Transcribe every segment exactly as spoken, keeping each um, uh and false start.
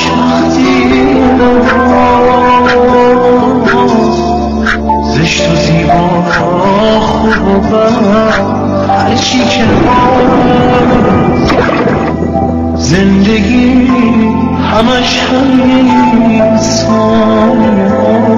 خوشبختی زشت و زیبا خوب و بد هرچی که زندگی همش همین انسان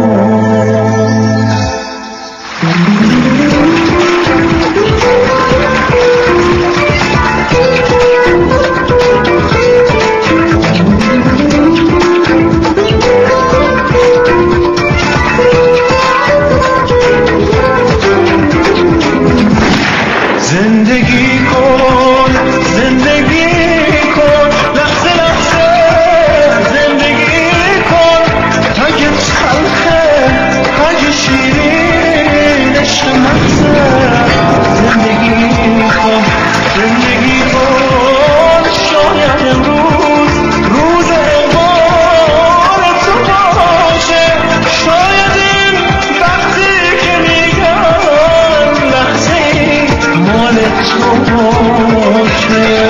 زندگی کن زندگی کن لحظه لحظه زندگی کن اگه تلخه اگه شیرینش مغزه زندگی کن زندگی کن شاید امروز روز اقبال تو باشه شاید این وقتی که میگم لحظه مال تو باشه